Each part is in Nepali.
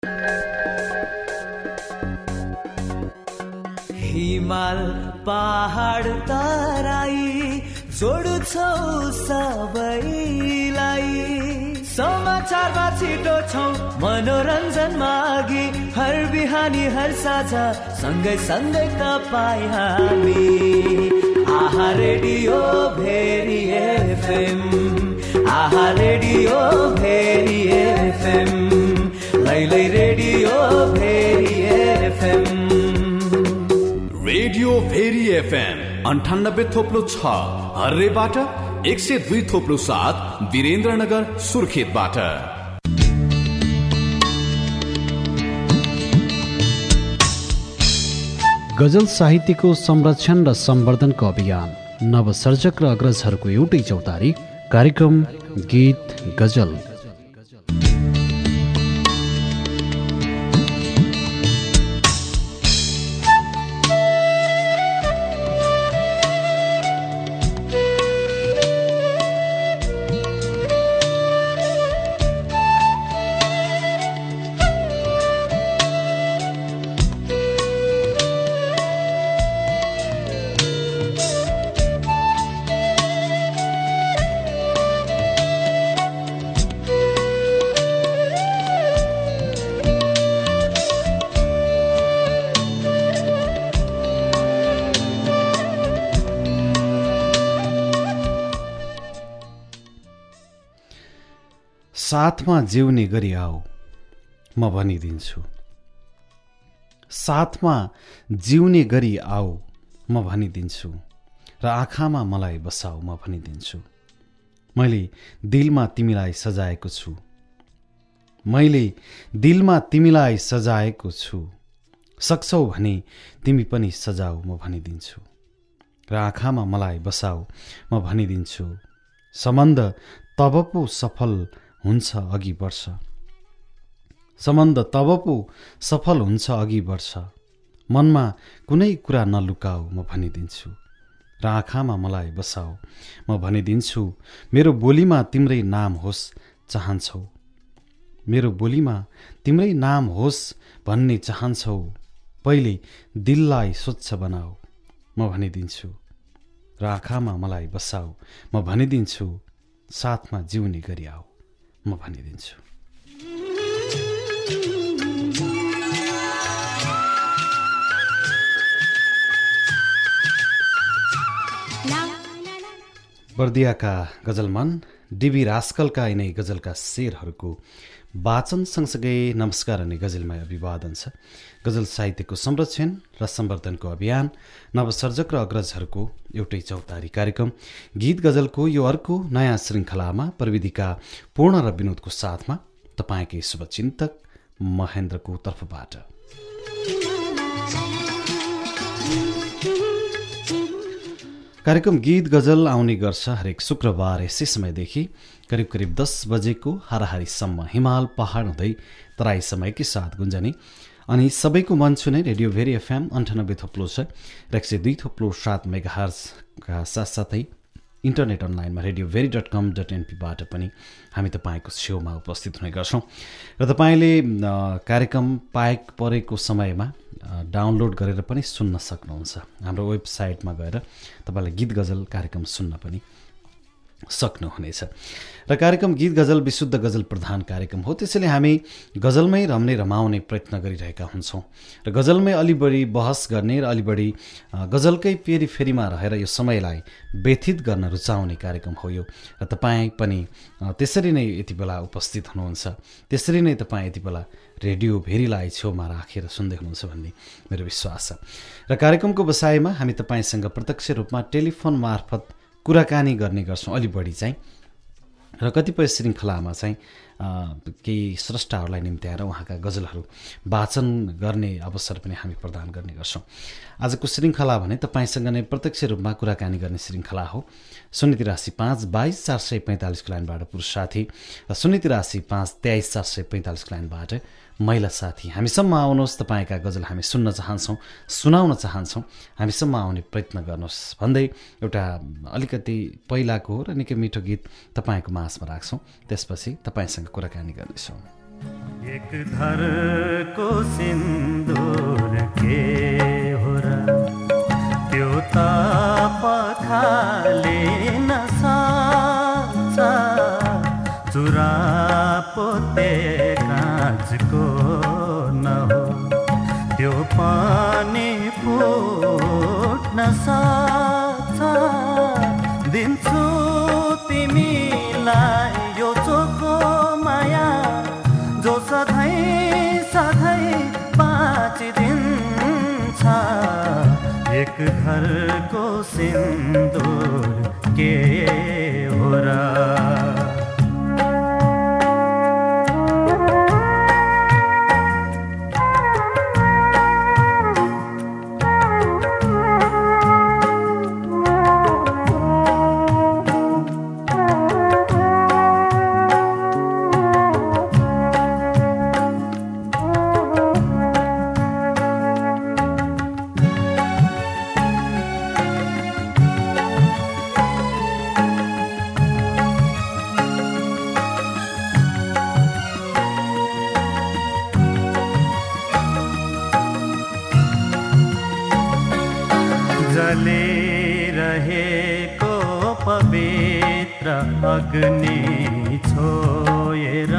हिमाल पहाड तराई जोड्छौ सबैलाई, समाचारमा छिटो छौ मनोरञ्जनमा अघि, हर बिहानी हर साझा सँगै सँगै तपाईँ हामी। आहा रेडियो भेरी एफएम, आहा रेडियो भेरी एफएम, लैलै radio Bheri FM. Radio Bheri FM 98.6 हर्रेबाट, 102.7 वीरेन्द्रनगर सुर्खेतबाट। गजल साहित्यको संरक्षण र सम्वर्धनको अभियान, नवसर्जक र अग्रजहरूको एउटै चौतारी, कार्यक्रम गीत गजल। साथमा जिउने गरी आऊ म भनिदिन्छु, साथमा जिउने गरी आऊ म भनिदिन्छु, र आँखामा मलाई बसाऊ म भनिदिन्छु। मैले दिलमा तिमीलाई सजाएको छु, मैले दिलमा तिमीलाई सजाएको छु, सक्छौ भने तिमी पनि सजाऊ म भनिदिन्छु, र आँखामा मलाई बसाऊ म भनिदिन्छु। सम्बन्ध तब पो सफल हुन्छ अघि बढ्छ, सम्बन्ध तब पो सफल हुन्छ अघि बढ्छ, मनमा कुनै कुरा नलुकाऊ म भनिदिन्छु, र आँखामा मलाई बसाऊ म भनिदिन्छु। मेरो बोलीमा तिम्रै नाम होस् चाहन्छौ, मेरो बोलीमा तिम्रै नाम होस् भन्ने चाहन्छौ, पहिले दिललाई स्वच्छ बनाऊ म भनिदिन्छु, र आँखामा मलाई बसाऊ म भनिदिन्छु। साथमा जिउने गरी आऊ म भनिदिन्छु। बर्दियाका गजलमन डिबी रास्कलका यिनै गजलका शेरहरूको वाचन सँगसँगै नमस्कार अनि गजलमय अभिवादन छ। गजल साहित्यको संरक्षण र सम्वर्धनको अभियान, नवसर्जक र अग्रजहरूको एउटै चौतारी कार्यक्रम गीत गजलको यो अर्को नयाँ श्रृङ्खलामा प्रविधिका पूर्ण र विनोदको साथमा तपाईँकै शुभचिन्तक महेन्द्रको तर्फबाट कार्यक्रम गीत गजल आउने गर्छ हरेक शुक्रबार यसै समयदेखि करिब करिब 10 बजेको हाराहारीसम्म हिमाल पहाड हुँदै तराई समयकै साथ गुन्जने अनि सबैको मन छुने रेडियो भेरी एफएम 98.6 र 102.7 मेगाहर्जका साथसाथै इन्टरनेट अनलाइनमा radioveri.com.np बाट पनि हामी तपाईँको छेउमा उपस्थित हुने गर्छौँ र तपाईँले कार्यक्रम पाएक परेको समयमा डाउनलोड गरेर पनि सुन्न सक्नुहुन्छ। हाम्रो वेबसाइटमा गएर तपाईँलाई गीत गजल कार्यक्रम सुन्न पनि सक्नुहुनेछ। र कार्यक्रम गीत गजल विशुद्ध गजल प्रधान कार्यक्रम हो, त्यसैले हामी गजलमै रम्ने रमाउने प्रयत्न गरिरहेका हुन्छौँ र गजलमै अलि बढी बहस गर्ने र अलि बढी गजलकै पेरिफेरीमा रहेर यो समयलाई व्यथित गर्न रुचाउने कार्यक्रम हो यो। र तपाईँ पनि त्यसरी नै यति बेला उपस्थित हुनुहुन्छ, त्यसरी नै तपाईँ यति बेला रेडियो भेरीलाई छेउमा राखेर सुन्दै हुनुहुन्छ भन्ने मेरो विश्वास छ। र कार्यक्रमको बसाइमा हामी तपाईँसँग प्रत्यक्ष रूपमा टेलिफोन मार्फत कुराकानी गर्ने गर्छौँ अलि बढी चाहिँ, र कतिपय श्रृङ्खलामा चाहिँ केही स्रष्टाहरूलाई निम्त्याएर उहाँका गजलहरू वाचन गर्ने अवसर पनि हामी प्रदान गर्ने गर्छौँ। आजको श्रृङ्खला भने तपाईँसँग नै प्रत्यक्ष रूपमा कुराकानी गर्ने श्रृङ्खला हो। 083522445 लाइनबाट पुरुष साथी र 08352234445 लाइनबाट महिला साथी हामीसम्म आउनुहोस्। तपाईँका गजल हामी सुन्न चाहन्छौँ, सुनाउन चाहन्छौँ, हामीसम्म आउने प्रयत्न गर्नुहोस् भन्दै एउटा अलिकति पहिलाको हो र निकै मिठो गीत तपाईँको माझमा राख्छौँ, त्यसपछि तपाईँसँग कुराकानी गर्नेछौँ। एक धरको सिन्दुर के हो र त्यो त पखाले नसक्छ चुरा पोते काँचको न हो त्यो पनि फुट्न सक्छ दिन्छु तिमीलाई यो चोखो माया जो सधैँ सधैँ बाँचिदिन्छ एक घरको सिन्दुर के हो र जलिरहेको पवित्र अग्नि छोएर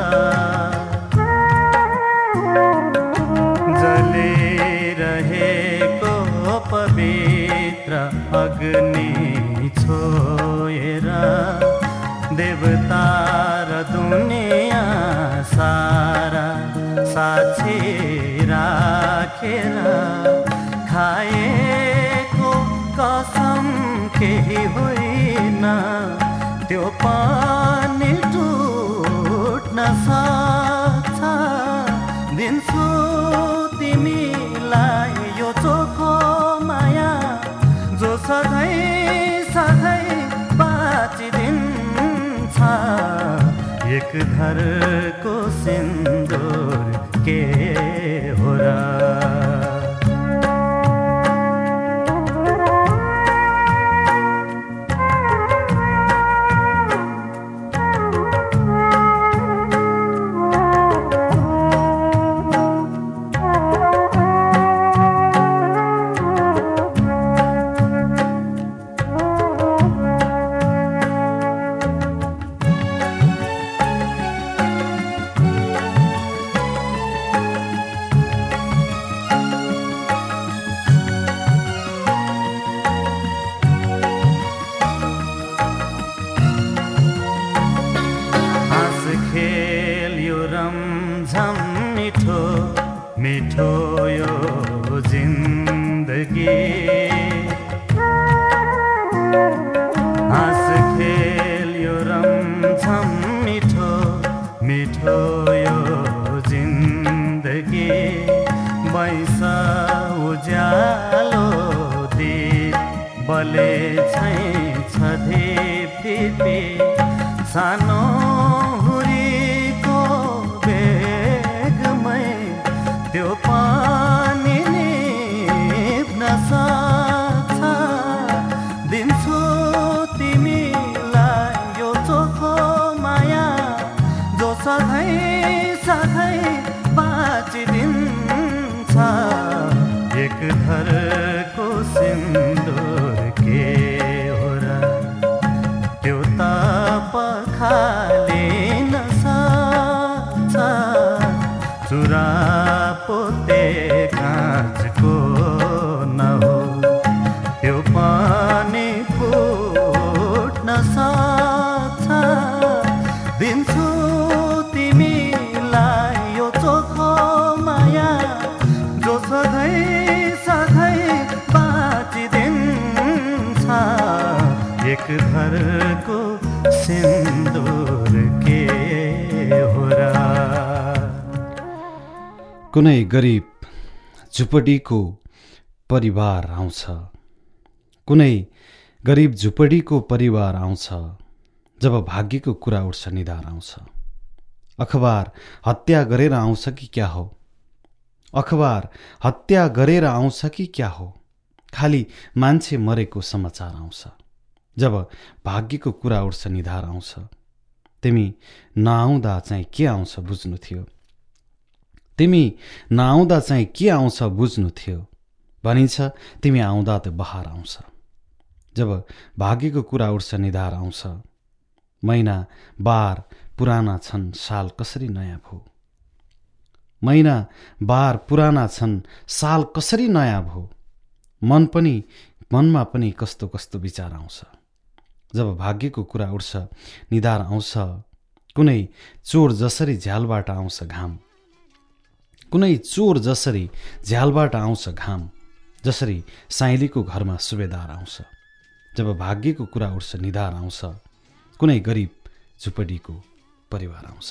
जलिरहेको पवित्र अग्नि छोएर देवता र दुनिया सारा साक्षी राखेर खाएको कसम केही होइन त्यो पनि टुट्न सक्छ दिन्छु तिमीलाई यो चोखो माया जो सधैँ सधैँ बाँचिदिन्छ एक घरको सिन्दुर के हो र मिठो यो जिन्दगी हाँस खेल यो रमझम मिठो मिठो यो जिन्दगी बैसा उज्यालो दीप बले छ धीप टिपी सानो हुरीको बेगमै त्यो पानी निभ्न सक्छ दिन्छु तिमीलाई यो चोखो माया जो सधैँ सधैँ बाँचिदिन्छ एक घरको सिन्दुर के हो र त्यो त पखालिन सक्छ चुरा पोते काँचको न हो त्यो पनि फुट्न सक्छ दिन्छु तिमीलाई यो चोखो माया जो सधैँ सधैँ बाँचिदिन्छ एक घरको सिन्दुर के हो र कुनै गरिब झुपडीको परिवार आउँछ कुनै गरिब झुपडीको परिवार आउँछ जब भाग्यको कुरा उठ्छ निधार आउँछ अखबार हत्या गरेर आउँछ कि क्या हो अखबार हत्या गरेर आउँछ कि क्या हो खाली मान्छे मरेको समाचार आउँछ जब भाग्यको कुरा उठ्छ निधार आउँछ तिमी नआउँदा चाहिँ के आउँछ बुझ्नु थियो, तिमी नआउँदा चाहिँ के आउँछ बुझ्नु थियो, भनिन्छ तिमी आउँदा त बहार आउँछ। जब भाग्यको कुरा उठ्छ निधार आउँछ, महिना बार पुराना छन् साल कसरी नयाँ भो, महिना बार पुराना छन् साल कसरी नयाँ भो, मनमा पनि कस्तो कस्तो विचार आउँछ। जब भाग्यको कुरा उठ्छ निधार आउँछ, कुनै चोर जसरी झ्यालबाट आउँछ घाम, कुनै चोर जसरी झ्यालबाट आउँछ घाम, जसरी साइलीको घरमा सुबेदार आउँछ। जब भाग्यको कुरा उठ्छ निधार आउँछ, कुनै गरिब झुपडीको परिवार आउँछ।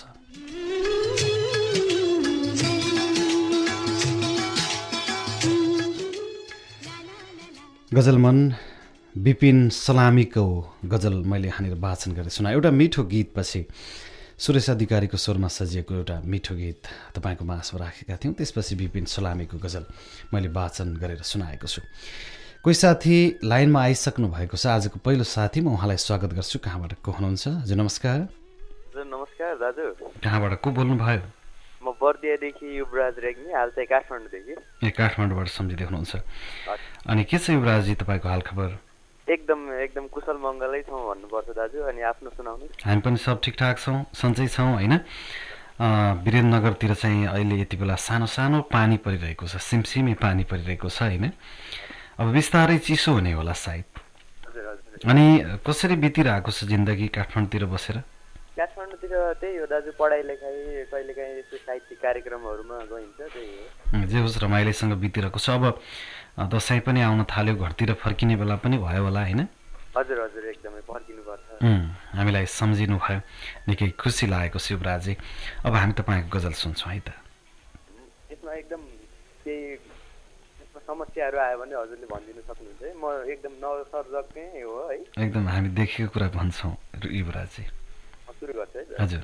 गजलमन विपिन सलामीको गजल मैले यहाँनिर वाचन गरेर सुना। एउटा मिठो गीतपछि सुरेश अधिकारीको स्वरमा सजिएको एउटा मिठो गीत तपाईँको माझमा राखेका थियौँ। त्यसपछि विपिन सलामीको गजल मैले वाचन गरेर सुनाएको छु। कोही साथी लाइनमा आइसक्नु भएको छ। आजको पहिलो साथी म उहाँलाई स्वागत गर्छु। कहाँबाट को हुनुहुन्छ? हजुर नमस्कार। हजुर नमस्कार दाजु। कहाँबाट को बोल्नुभयो? म बर्दियादेखि युवराज रेग्मी, हाल चाहिँ काठमाडौँदेखि। ए काठमाडौँबाट सम्झिँदै हुनुहुन्छ। अनि के छ युवराजजी तपाईँको हालखबर? एकदम कुशल मङ्गलै छौँ भन्नुपर्छ दाजु। अनि आफ्नो सुनाउनु। हामी पनि सब ठिकठाक छौँ, सन्चै छौँ होइन। वीरेन्द्रनगरतिर चाहिँ अहिले यति बेला सानो सानो पानी परिरहेको छ, सिमसिमे पानी परिरहेको छ होइन। अब बिस्तारै चिसो हुने होला सायद। अनि कसरी बितिरहेको छ जिन्दगी काठमाडौँतिर बसेर? काठमाडौँतिर त्यही हो दाजु, पढाइ लेखाइ, कहिलेकाहीँ यस्तो साहित्यिक कार्यक्रमहरूमा गइन्छ, त्यही हो। जे होस् रमाइलोसँग बितिरहेको छ। अब दसैँ पनि आउन थाल्यो, घरतिर फर्किने बेला पनि भयो होला होइन? हजुर हजुर एकदमै फर्किनुपर्छ। हामीलाई सम्झिनु भयो, निकै खुसी लागेको शिवराजी। अब हामी तपाईँको गजल सुन्छौँ है त। यसमा एकदम केही समस्याहरू आयो भने हजुरले भनिदिनु सक्नुहुन्छ है, म एकदम नसर्जकै हो है। एकदम हामी देखेको कुरा भन्छौँ युवराजी। सुरु गर्छु है। हजुर।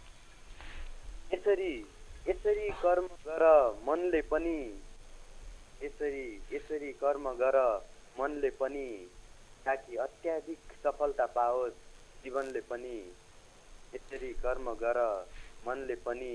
यसरी कर्म गर मनले पनि, यसरी कर्म गर मनले पनि, ताकि अत्याधिक सफलता पाओस् जीवनले पनि। यसरी कर्म गर मनले पनि,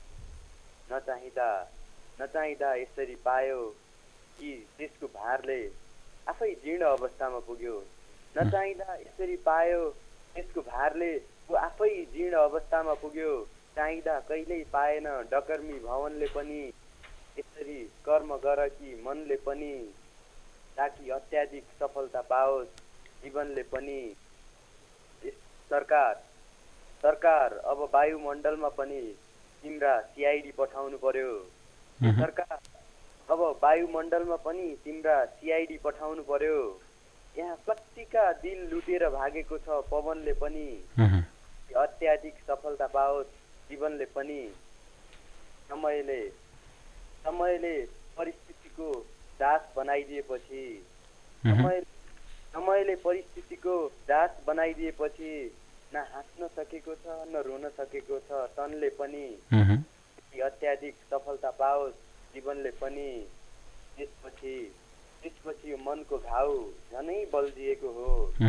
नचाहिँदा यसरी पायो कि त्यसको भारले आफै जीर्ण अवस्थामा पुग्यो। नचाहिँदा यसरी पायो त्यसको भारले आफै जीर्ण अवस्थामा पुग्यो। चाहिँदा कहिल्यै पाएन डकर्मी भवनले पनि। यसरी कर्म गर कि मनले पनि, ताकि अत्याधिक सफलता पाओस् जीवनले पनि। सरकार अब वायुमण्डलमा पनि तिम्रा सिआइडी पठाउनु पर्यो। सरकार अब वायुमण्डलमा पनि तिम्रा सिआइडी पठाउनु पर्यो। यहाँ कतिका दिल लुटेर भागेको छ पवनले पनि। अत्याधिक सफलता पाओस् जीवनले पनि। समयले परिस्थितिको दास बनाइदिएपछि, समयले परिस्थितिको दास बनाइदिएपछि न हाँस्न सकेको छ न रोन सकेको छ तनले पनि। अत्याधिक सफलता पाओस् जीवनले पनि। त्यसपछि यो मनको घाउ झनै बल्झिएको हो।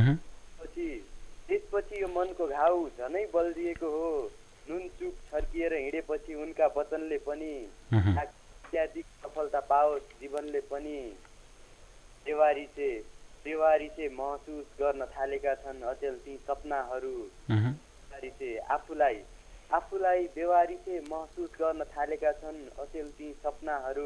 त्यसपछि यो मनको घाउ झनै बल्झिएको हो। नुन चुक छर्किएर हिँडेपछि उनका वचनले पनि। अत्याधिक सफलता पाओस् जीवनले पनि। देवारी से महसुस गर्न थालेका छन् अचेल ती सपनाहरू। आफूलाई देवारी से महसुस गर्न थालेका छन् अचेल ती सपनाहरू।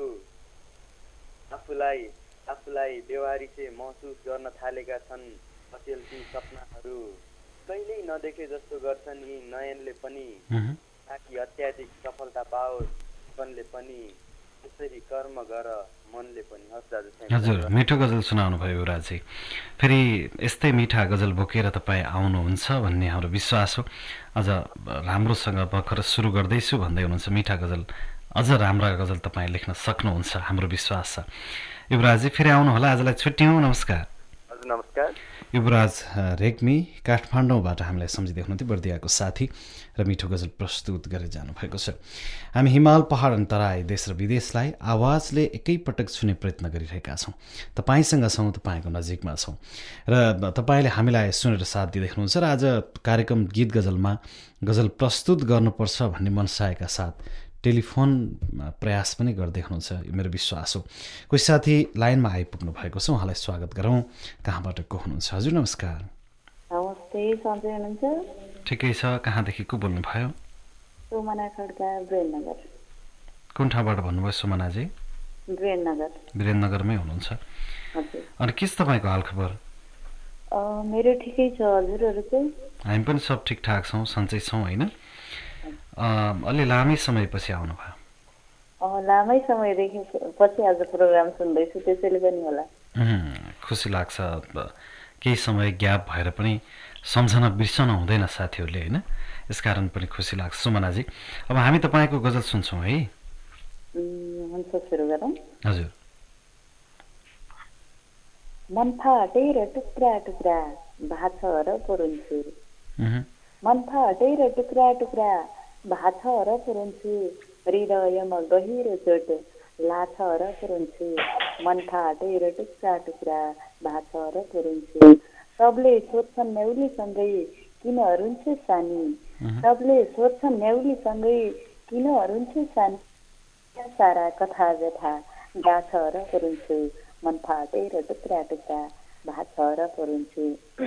आफूलाई देवारी से महसुस गर्न थालेका छन् अचेल ती सपनाहरू। कहिल्यै नदेखे जस्तो गर्छन् यी नयनले पनि। ताकि अत्याधिक सफलता पाओस् जीवनले पनि। यसरी कर्म गर मनले पनि। हजुर मिठो गजल सुनाउनु भयो युवराजी। फेरि यस्तै मिठा गजल बोकेर तपाईँ आउनुहुन्छ भन्ने हाम्रो विश्वास हो। अझ राम्रोसँग भर्खर सुरु गर्दैछु भन्दै हुनुहुन्छ। मिठा गजल, अझ राम्रा गजल तपाईँ लेख्न सक्नुहुन्छ, हाम्रो विश्वास छ। युवराजी फेरि आउनु होला। आजलाई छुट्यौँ। नमस्कार। हजुर नमस्कार। युवराज रेग्मी काठमाडौँबाट हामीलाई सम्झिँदै हुनुहुन्थ्यो, बर्दियाको साथी र मिठो गजल प्रस्तुत गरेर जानुभएको छ। हामी हिमाल पहाड अनि तराई देश र विदेशलाई आवाजले एकैपटक छुने प्रयत्न गरिरहेका छौँ। तपाईँसँग छौँ, तपाईँको नजिकमा छौँ र तपाईँले हामीलाई सुनेर साथ दिँदै हुनुहुन्छ। र आज कार्यक्रम गीत गजलमा गजल प्रस्तुत गर्नुपर्छ भन्ने मनसायका साथ टेलिफोन प्रयास पनि गर्दै हुनुहुन्छ, यो मेरो विश्वास हो। कोही साथी लाइनमा आइपुग्नु भएको छ, उहाँलाई स्वागत गरौँ। कहाँबाट को हुनुहुन्छ? हजुर नमस्कार। नमस्ते, सन्चै हुनुहुन्छ? ठिकै छ। कहाँदेखि को बोल्नुभयो? सोमना खड्का, वीरेन्द्रनगर। कुन ठाउँबाट भन्नुभयो सोमनाजी? वीरेन्द्रनगर। वीरेन्द्रनगरमै हुनुहुन्छ? हजुर। अनि के छ तपाईँको हालखबर? मेरो ठिकै छ, हजुरहरू चाहिँ? हामी पनि सब ठिकठाक छौँ, सन्चै छौँ होइन? अलि लामै समयपछि आउनुभयो? लामै समयदेखि पछि आज प्रोग्राम सुन्दैछु, त्यसैले पनि होला। खुसी लाग्छ, केही समय ग्याप भएर पनि सम्झना बिर्सन हुँदैन साथीहरूले होइन, यसकारण पनि खुसी लाग्छ। सुमनाजी, अब हामी तपाईँको गजल सुन्छौँ है? हुन्छ, सुरु गरौँ। हजुर। मन फाटेर टुक्रा टुक्रा भाछ र पुरुन्छु, मन फाटेर टुक्रा टुक्रा भाछ र पुरुन्छु, हृदयमा गहिरो चोट लाछ र पुरुन्छु, मन फाटेर टुक्रा टुक्रा भाछ र पुरुन्छु। सबले सोध्छन् न्याउलीसँगै किन हरुन्छु सानी, सबले सोध्छन् न्याउलीसँगै किन हरुन्छु सानी, सारा कथा व्यथा गाछ र पुरुन्छु, मन फाटेर टुक्रा टुक्रा भाछ र पुरुन्छु।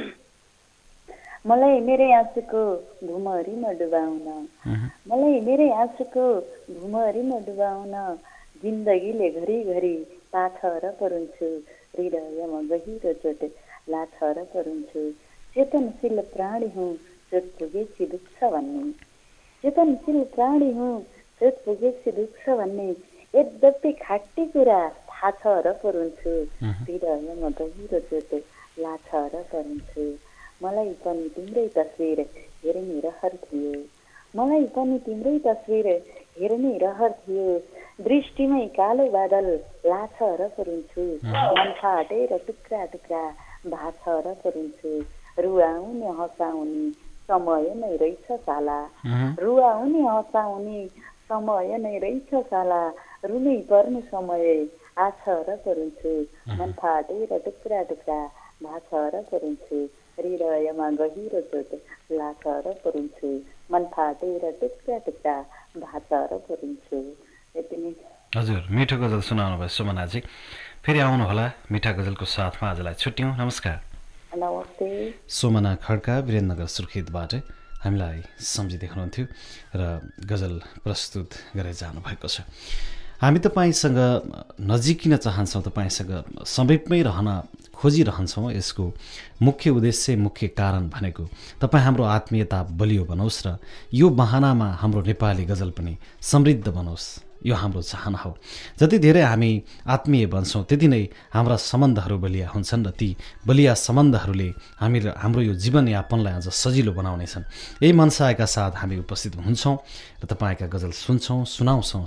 मलाई मेरै आँसुको भुमरीमा डुबाउन, मलाई मेरै आँसुको भुमरीमा डुबाउन, जिन्दगीले घरिघरि पाछ र पुरुन्छु, हृदयमा गहिरो चोट लाछ र पुरुन्छु। चेतनशील प्राणी हुँ चोट पुगेपछि दुख्छ भन्ने, चेतनशील प्राणी हुँ चोट पुगेपछि दुख्छ भन्ने, यद्यपि खाटी कुरा थाहा छ र पुरुन्छु, हृदयमा गहिरो चोट लाछ र पुरुन्छु। मलाई पनि तिम्रै तस्विर हेर्ने रहर थियो, मलाई पनि तिम्रै तस्विर हेर्ने रहर थियो, दृष्टिमै कालो बादल लाछ र पुरुन्छु, मन फाटेर टुक्रा टुक्रा भाछ र पुरुन्छु। रुवाउने हँसाउने समय नै रहेछ साला, रुवाउने हँसाउने समय नै रहेछ साला, रुनै पर्ने समय आछ र पुरुन्छु, मन फाटेर टुक्रा टुक्रा भाछ र पुरुन्छु, हृदयमा गहिरो चोट लाछ र पुरुन्छु, मन फाटेर टुक्रा टुक्रा भाछ र पुरुन्छु। यति नै। हजुर, मिठो गजल सुनाउनु भयो सुमनाजी। फेरि आउनुहोला मिठा गजलको साथमा। आजलाई छुट्यौँ, नमस्कार। नमस्ते। सोमना खड्का वीरेन्द्रनगर सुर्खेतबाट हामीलाई सम्झिँदै हुनुहुन्थ्यो र गजल प्रस्तुत गरेर जानुभएको छ। हामी तपाईँसँग नजिकिन चाहन्छौँ, तपाईँसँग समीपमै रहन खोजिरहन्छौँ। यसको मुख्य उद्देश्य, मुख्य कारण भनेको तपाईँ हाम्रो आत्मीयता बलियो बनोस् र यो बहानामा हाम्रो नेपाली गजल पनि समृद्ध बनोस्, यो हाम्रो चाहना हो। जति धेरै हामी आत्मीय बन्छौँ त्यति नै हाम्रा सम्बन्धहरू बलिया हुन्छन् र ती बलिया सम्बन्धहरूले हाम्रो यो जीवनयापनलाई अझ सजिलो बनाउनेछन्। यही मनसायका साथ हामी उपस्थित हुन्छौँ र तपाईँका गजल सुन्छौँ, सुनाउँछौँ।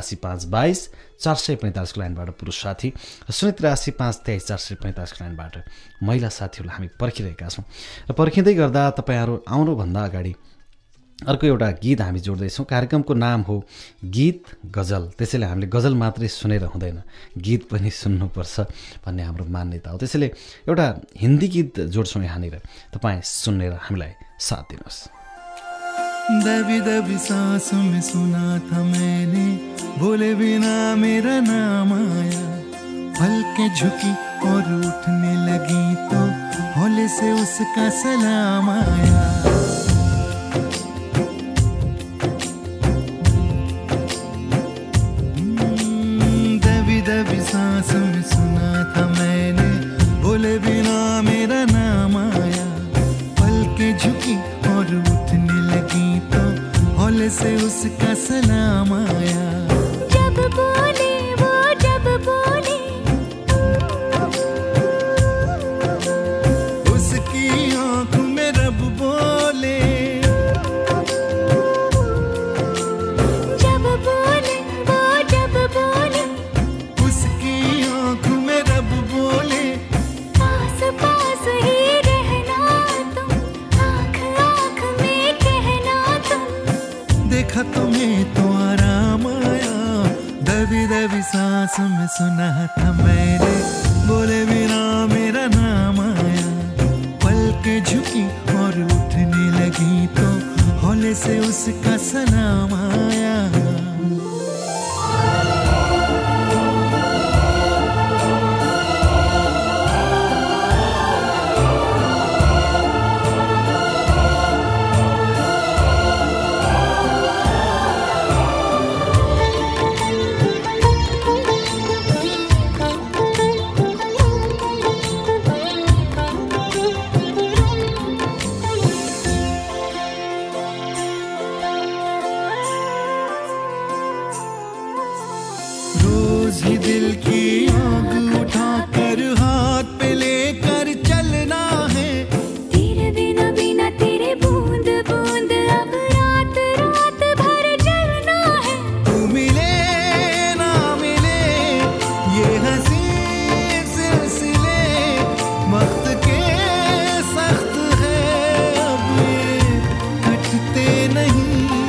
08352 445 लाइनबाट पुरुष साथी, 08352 445 लाइनबाट महिला साथीहरूलाई हामी पर्खिरहेका छौँ। र पर्खिँदै गर्दा तपाईँहरू आउनुभन्दा अगाडि अर्को एउटा गीत हामी जोड्दैछौँ। कार्यक्रमको नाम हो गीत गजल, त्यसैले हामीले गजल मात्रै सुनेर हुँदैन, गीत पनि सुन्नुपर्छ भन्ने हाम्रो मान्यता हो। त्यसैले एउटा हिन्दी गीत जोड्छौँ यहाँनिर, तपाईँ सुनेर हामीलाई साथ दिनुहोस्। दबी दबी सांसों में सुना था मैंने, बोले बिना मेरा नाम आया, पलकें झुकी और उठने लगी तो हौले से उसका सलाम आया। दबी सांसों में सुना था मैंने, बोले बिना मेरा नाम आया, पलकें झुकी और उठने लगी तो हौले से उसका सलाम आया। जब बोले वो, जब बोले उसकी आँख में रब बोले, जब बोले वो, जब बोले उसकी दबी दबी सांस में सुना था मैंने, बोले बिना मेरा नाम आया। पलकें झुकी और उठने लगी तो हौले से उसका सलाम आया। ही दिल की आग उठाकर हाथ पे लेकर चलना है। तेरे बिना बिना तेरे बूंद बूंद अब रात रात भर जलना है। तू मिले ना मिले ये हंसी सिलसिले वक्त के सख्त है, अब ये कटते नहीं।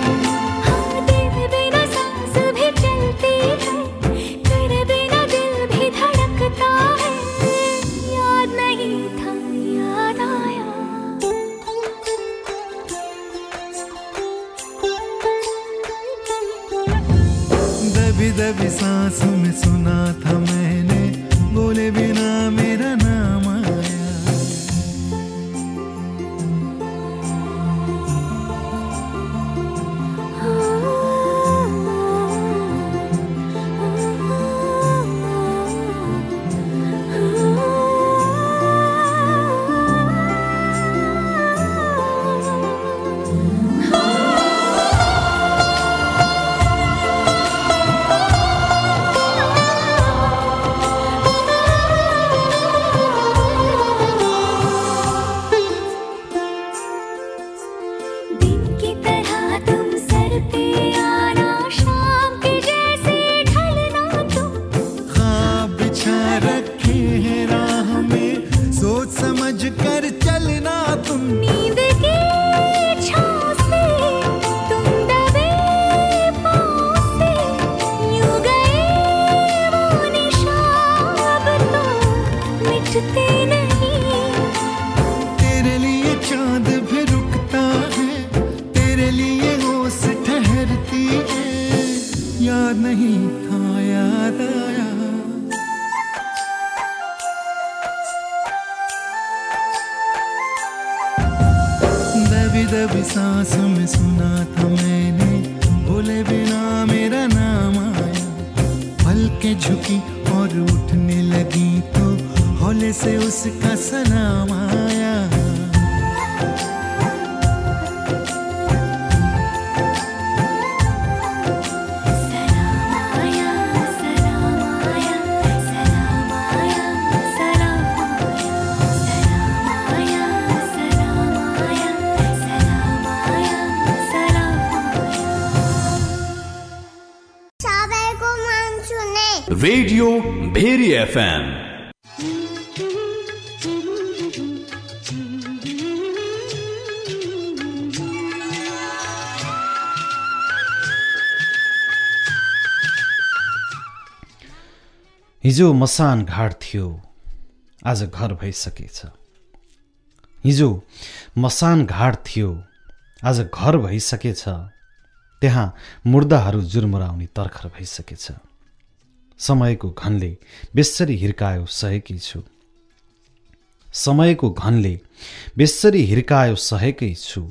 दबी सांस में सुना था मैंने, बोले बिना मेरा नाम आया। तेरे लिए चांद भी रुकता है, तेरे लिए होश ठहरती है। याद नहीं था याद आया। दबी दबी सांस में सुना था मैंने, बोले बिना मेरा नाम आया। पलकें झुकी और उठने लगी तो हौले से उसका सलाम आया। Radio Bheri FM। हिजो मसान घाट थियो, आज घर भइसकेछ। हिजो मसान घाट थियो, आज घर भइसकेछ। त्यहाँ मुर्दाहरू जुर्मुराउने तर्खर भइसकेछ। समयको घनले बेस्सरी हिर्कायो सहेकै छु। समयको घनले बेस्सरी हिर्कायो सहेकै छु।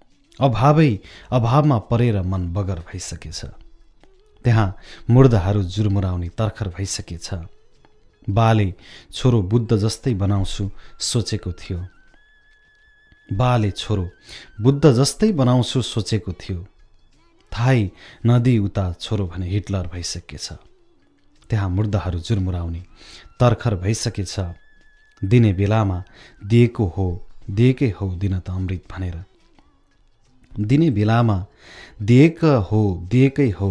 अभावमा परेर मन बगर भइसकेछ। त्यहाँ मुर्दाहरू जुर्मुराउने तर्खर भइसकेछ। बाले छोरो बुद्ध जस्तै बनाउँछु सोचेको थियो। बाले छोरो बुद्ध जस्तै बनाउँछु सोचेको थियो। थाहै नदी उता छोरो भने हिटलर भइसकेछ। त्यहाँ मुर्दाहरू जुर्मुराउने तर्खर भइसकेछ। दिने बेलामा दिएकै हो दिन त अमृत भनेर। दिने बेलामा दिएकै हो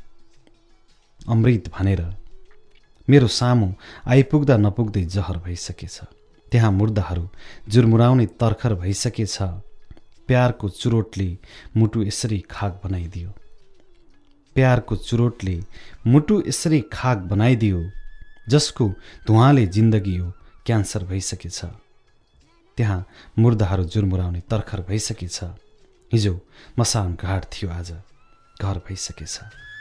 अमृत भनेर। मेरो सामु आइपुग्दा नपुग्दै जहर भइसकेछ। त्यहाँ मुर्दाहरू जुर्मुराउने तर्खर भइसकेछ। प्यारको चुरोटले मुटु यसरी खाक बनाइदियो। प्यारको चुरोटले मुटु यसरी खाक बनाइदियो, जसको धुवाँले जिन्दगी हो क्यान्सर भइसकेछ। त्यहाँ मुर्दाहरू जुर्मुराउने तर्खर भइसकेछ। हिजो मसान घाट थियो, आज घर भइसकेछ।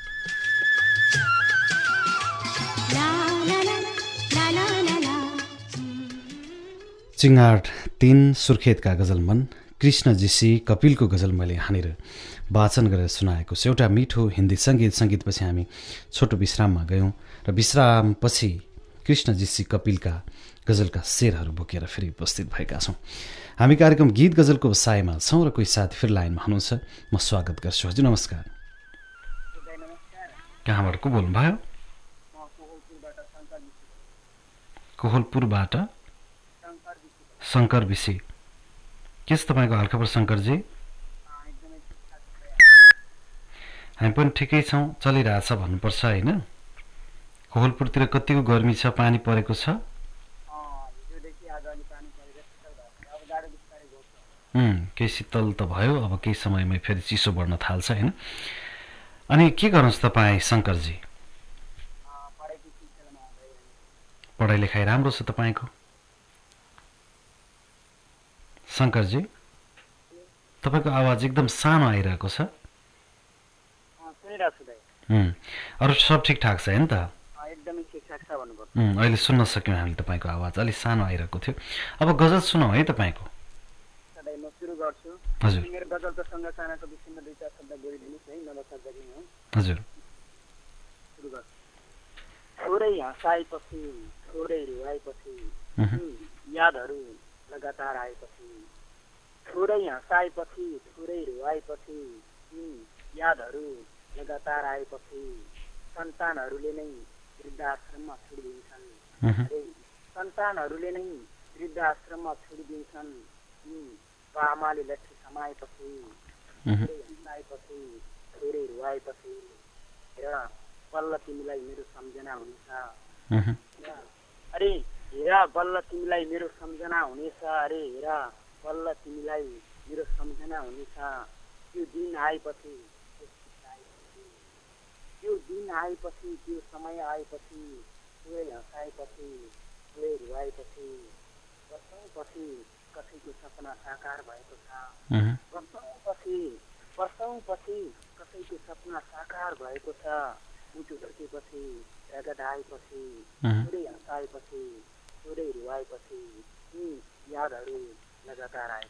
चिङ्गाट 3 सुर्खेतका गजल मन कृष्ण जीसी कपिलको गजल मैले यहाँनिर वाचन गरेर सुनाएको छु। एउटा मिठो हिन्दी सङ्गीतपछि हामी छोटो विश्राममा गयौँ र विश्रामपछि कृष्ण जीसी कपिलका गजलका शेरहरू बोकेर फेरि उपस्थित भएका छौँ। हामी कार्यक्रम गीत गजलको व्यवसायमा छौँ र कोही साथी फेरि लाइनमा हुनुहुन्छ। म स्वागत गर्छु। हजुर नमस्कार। कहाँबाट को बोल्नुभयो? कोहलपुरबाट शङ्कर विशी। के छ तपाईँको हालखबर शङ्करजी? हामी पनि ठिकै छौँ, चलिरहेछ भन्नुपर्छ होइन। कोहलपुरतिर कतिको गर्मी छ, पानी परेको छ? केही शीतल त भयो, अब केही समयमै फेरि चिसो बढ्न थाल्छ होइन। अनि के गर्नुहोस् तपाईँ शङ्करजी? पढाइ लेखाइ राम्रो छ तपाईँको? शङ्करजी तपाईँको आवाज एकदम सानो आइरहेको छ। अरू सब ठिकठाक छ होइन त? अहिले सुन्न सक्यौँ हामीले तपाईँको आवाज अलिक सानो आइरहेको थियो। अब गजल सुनौँ है तपाईँको। हजुर हजुर। थोरै हँसाएपछि थोरै रुवाएपछि यादहरू लगातार आएपछि, थोरै हँसाएपछि थोरै रुवाएपछि यादहरू लगातार आएपछि सन्तानहरूले नै वृद्धाश्रममा छोडिदिन्छन्। सन्तानहरूले नै वृद्धाश्रममा छोडिदिन्छन्। आमाले लट्ठी समाएपछि थोरै हँसाएपछि थोरै रुवाएपछि हेर बल्ल तिमीलाई मेरो सम्झना हुनेछ। अरे हेर बल्ल तिमीलाई मेरो सम्झना हुनेछ। अरे हेर बल्ल तिमीलाई मेरो सम्झना हुनेछ। त्यो दिन आएपछि, त्यो दिन आएपछि, त्यो समय आएपछि थोरै हँसाएपछि थोरै रुवाएपछि वर्षौँपछि कसैको सपना साकार भएको छ। वर्षौँपछि कसैको सपना साकार भएको छ। मुटु ढुकेपछि रगत आएपछि थोरै हँसाएपछि थोरै रुवाएपछि यादहरू लगातार आए।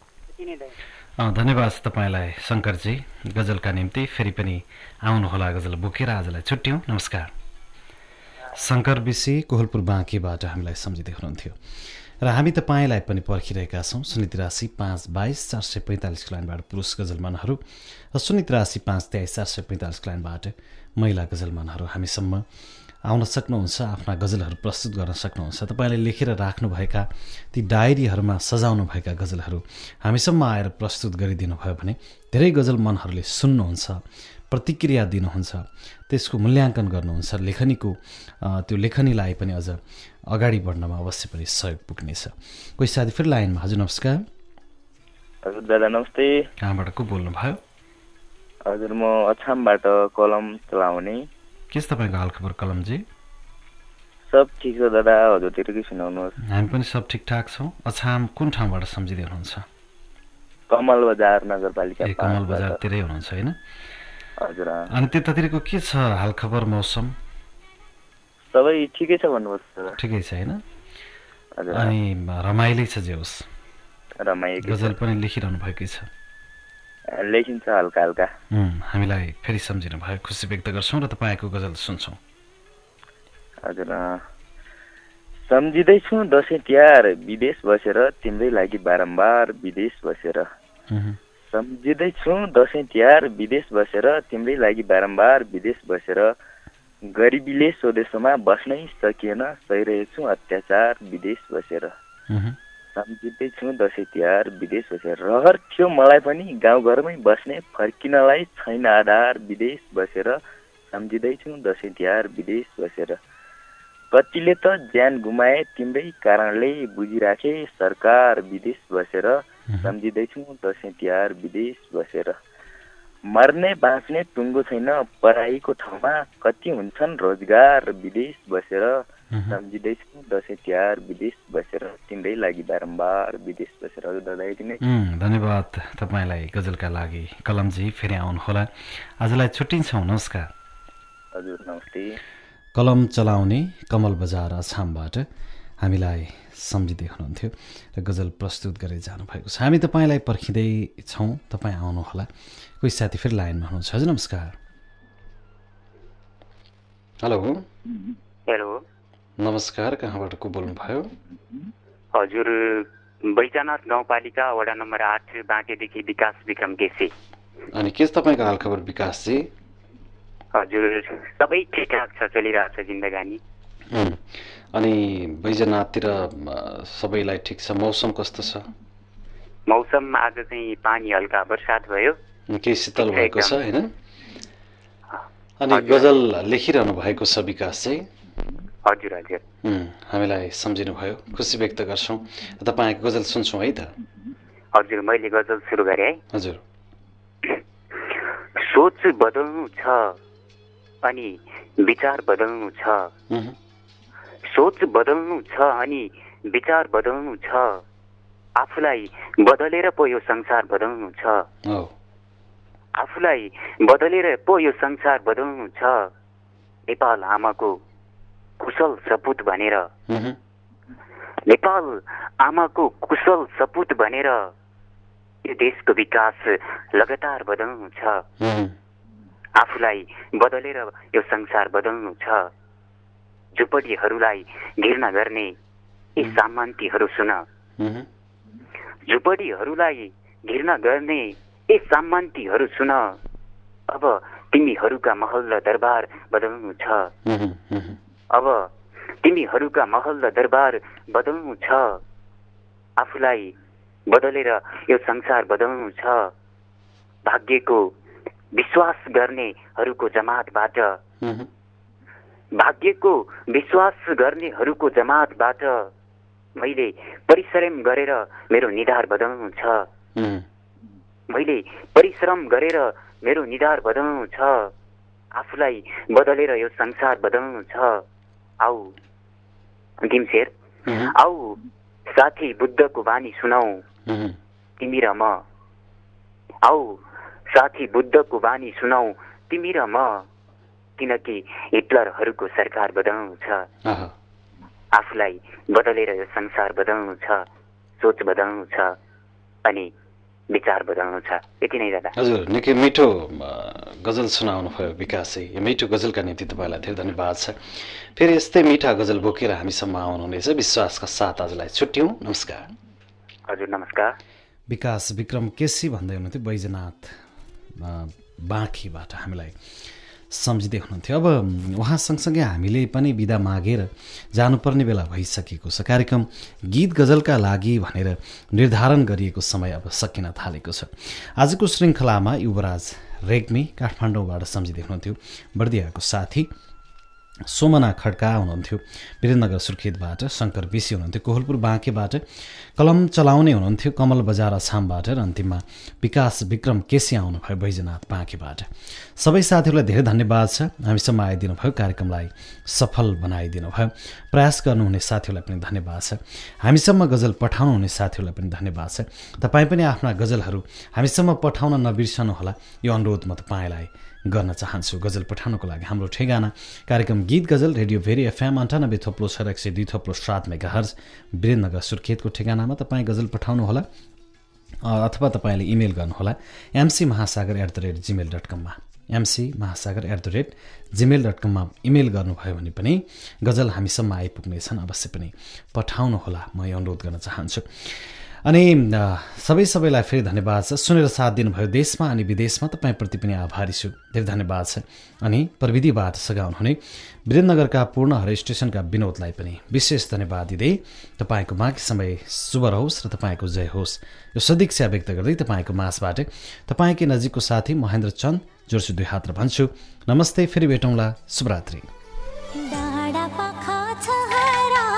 धन्यवाद तपाईँलाई शङ्करजी गजलका निम्ति। फेरि पनि आउनुहोला गजल बोकेर। आजलाई छुट्यौँ, नमस्कार। शङ्कर विशी कोहलपुर बाँकीबाट हामीलाई सम्झिँदै हुनुहुन्थ्यो र हामी तपाईँलाई पनि पर्खिरहेका छौँ। 083-522-445 लाइनबाट पुरुष गजलमानहरू र 083-523-445 लाइनबाट महिला गजलमानहरू हामीसम्म आउन सक्नुहुन्छ, आफ्ना गजलहरू प्रस्तुत गर्न सक्नुहुन्छ। तपाईँले लेखेर राख्नुभएका ती डायरीहरूमा सजाउनुभएका गजलहरू हामीसम्म आएर प्रस्तुत गरिदिनुभयो भने धेरै गजल मनहरूले सुन्नुहुन्छ, प्रतिक्रिया दिनुहुन्छ, त्यसको मूल्याङ्कन गर्नुहुन्छ। लेखनीको त्यो लेखनीलाई पनि अझ अगाडि बढ्नमा अवश्य पनि सहयोग पुग्नेछ। कोही साथी फेरि लाइनमा। हजुर नमस्कार। हजुर दादा नमस्ते। कहाँबाट को बोल्नुभयो? हजुर म अछामबाट कलम चलाउने। के छ तपाईँको हालखबर कलमजी? सब ठिक छ दादा, हजुरतिर के सुनाउनुहोस्? हामी पनि सब ठिकठाक छौँ। अछाम कुन ठाउँबाट सम्झिँदै हुनुहुन्छ? कमल बजार नगरपालिका। कमल बजारतिरै हुनुहुन्छ होइन? हजुर। अनि त्यतातिरको के छ हालखबर, मौसम? सबै ठिकै छ भन्नुपर्छ। ठिकै छ होइन? हजुर। अनि रमाइलै छ जे होस्? रमाइलो। गजल पनि लेखिरहनु भएकै छ? लेखिन्छ हल्का हल्का। हामीलाई फेरि सम्झिनु भयो, खुसी व्यक्त गर्छौँ र तपाईँको गजल सुन्छौँ। हजुर। सम्झिँदैछु दसैँ तिहार विदेश बसेर तिम्रै लागि बारम्बार विदेश बसेर। सम्झिँदैछु दसैँ तिहार विदेश बसेर तिम्रै लागि बारम्बार विदेश बसेर। गरिबीले स्वदेशमा बस्नै सकिएन, सहिरहेछु अत्याचार विदेश बसेर। सम्झिँदैछु दसैँ तिहार विदेश बसेर। रहर थियो मलाई पनि गाउँघरमै बस्ने, फर्किनलाई छैन आधार विदेश बसेर। सम्झिँदैछु दसैँ तिहार विदेश बसेर। कतिले त ज्यान गुमाए तिम्रै कारणले, बुझिराखे सरकार विदेश बसेर। सम्झिँदैछु दसैँ तिहार विदेश बसेर। मर्ने बाँच्ने टुङ्गो छैन पराईको ठाउँमा कति हुन्छन् रोजगार विदेश बसेर सम्झिँदैछु दसैँ तिहार विदेश बसेर तिम्रै लागि बारम्बार विदेश बसेर। हजुर दादा यति नै। धन्यवाद तपाईँलाई गजलका लागि। कलमजी फेरि आउनुहोला। आजलाई छुट्टिन्छौँ। नमस्कार। हजुर नमस्ते। कलम चलाउने कमल बजार अछामबाट हामीलाई सम्झिँदै हुनुहुन्थ्यो र गजल प्रस्तुत गरेर जानुभएको छ। हामी तपाईँलाई पर्खिँदैछौँ, तपाईँ आउनुहोला। कोही साथी फेरि लाइनमा हुनुहुन्छ। हजुर नमस्कार। हेलो। हेलो नमस्कार, कहाँबाट को बोल्नुभयो? हजुर बैजनाथ गाउँपालिका वडा नम्बर 8 बाँकेदेखि विकास विक्रम केसी। अनि के छ तपाईँको हालखबर विकासजी? हजुर सबै ठिकठाक छ, चलिरहेको छ जिन्दगानी। अनि बैजनाथतिर सबैलाई ठिक छ? मौसम कस्तो छ? मौसम आज चाहिँ पानी हल्का बर्सात भयो, केही शीतल भएको छ हैन? अनि गजल लेखिरहनु भएको छ विकास चाहिँ? हजुर हजुर। हामीलाई सम्झिनु भयो, खुसी व्यक्त गर्छौँ। तपाईँको गजल सुन्छौँ है त? हजुर मैले गजल सुरु गरेँ है। हजुर। सोच बदल्नु छ अनि विचार बदल्नु छ, सोच बदल्नु छ अनि विचार बदल्नु छ, आफूलाई बदलेर पो यो संसार बदल्नु छ, आफूलाई बदलेर पो यो संसार बदल्नु छ, नेपाल आमाको कुशल सपुत भनेर, नेपाल आमाको कुशल सपुत भनेर यो देशको विकास लगातार बदल्नु छ, आफूलाई बदलेर यो संसार बदल्नु छ, झुपडीहरूलाई घृणा गर्ने यी सामन्तीहरू सुन, झुपडीहरूलाई घृणा गर्ने यी सामन्तीहरू सुन, अब तिमीहरूका महल र दरबार बदल्नु छ, अब तिमीहरूका महल र दरबार बदल्नु छ, आफूलाई बदलेर यो संसार बदल्नु छ, भाग्यको विश्वास गर्नेहरूको जमातबाट, भाग्यको विश्वास गर्नेहरूको जमातबाट मैले परिश्रम गरेर मेरो निधार बदल्नु छ, मैले परिश्रम गरेर मेरो निधार बदल्नु छ, आफूलाई बदलेर यो संसार बदल्नु छ। आऊ अन्तिम शेर, आऊ साथी बुद्धको बानी सुनाऊ तिमी र म, आऊ साथी बुद्धको बानी सुनाऊ तिमी र म, किनकि हिटलरहरूको सरकार बदल्नु छ, आफूलाई बदलेर यो संसार बदल्नु छ, सोच बदल्नु छ अनि विचार बदल्नु छ। यति नै दादा। हजुर निकै मिठो गजल सुनाउनु भयो विकासै। यो मिठो गजलका निम्ति तपाईँलाई धेरै धन्यवाद छ। फेरि यस्तै मिठा गजल बोकेर हामीसम्म आउनुहुनेछ विश्वासका साथ। आजलाई छुट्यौँ। नमस्कार। हजुर नमस्कार। विकास विक्रम केसी भन्दै हुनुहुन्थ्यो बैजनाथ बाँकीबाट हामीलाई सम्झिँदै हुनुहुन्थ्यो। अब उहाँ सँगसँगै हामीले पनि बिदा मागेर जानुपर्ने बेला भइसकेको छ। कार्यक्रम गीत गजलका लागि भनेर निर्धारण गरिएको समय अब सकिन थालेको छ। आजको श्रृङ्खलामा युवराज रेग्मी काठमाडौँबाट सम्झिँदै हुनुहुन्थ्यो। बर्दियाको साथी सोमना खड्का हुनुहुन्थ्यो। वीरेन्द्रनगर सुर्खेतबाट शङ्कर बिसी हुनुहुन्थ्यो। कोहलपुर बाँकेबाट कलम चलाउने हुनुहुन्थ्यो। कमल बजार अछामबाट र अन्तिममा विकास विक्रम केसी आउनुभयो बैजनाथ बाँकेबाट। सबै साथीहरूलाई धेरै धन्यवाद छ। हामीसम्म आइदिनु भयो, कार्यक्रमलाई सफल बनाइदिनु भयो। प्रयास गर्नुहुने साथीहरूलाई पनि धन्यवाद छ। हामीसम्म गजल पठाउनुहुने साथीहरूलाई पनि धन्यवाद छ। तपाईँ पनि आफ्ना गजलहरू हामीसम्म पठाउन नबिर्सनुहोला, यो अनुरोध म तपाईँलाई गर्न चाहन्छु। गजल पठाउनको लागि हाम्रो ठेगाना कार्यक्रम गीत गजल radio Bheri FM 98.6 megahertz Birendranagar सुर्खेतको ठेगानामा तपाईँ गजल पठाउनुहोला अथवा तपाईँले इमेल गर्नुहोला mcmahasagar@gmail.com मा। mcmahasagar@gmail.com मा इमेल गर्नुभयो भने पनि गजल हामीसम्म आइपुग्नेछन्। अवश्य पनि पठाउनुहोला, म यो अनुरोध गर्न चाहन्छु। अनि सबैलाई फेरि धन्यवाद छ। सुनेर साथ दिनुभयो देशमा अनि विदेशमा, तपाईँप्रति पनि आभारी छु। धेरै धन्यवाद छ। अनि प्रविधिबाट सघाउनु हुने वीरेन्द्रनगरका पूर्ण हर स्टेसनका विनोदलाई पनि विशेष धन्यवाद दिँदै तपाईँको बाँकी समय शुभ रहोस् र तपाईँको जय होस्, यो सदिक्षा व्यक्त गर्दै तपाईँको माझबाट तपाईँकै नजिकको साथी महेन्द्र चन्द जोर्सु 2 हात र भन्छु नमस्ते। फेरि भेटौँला। शुभरात्रि।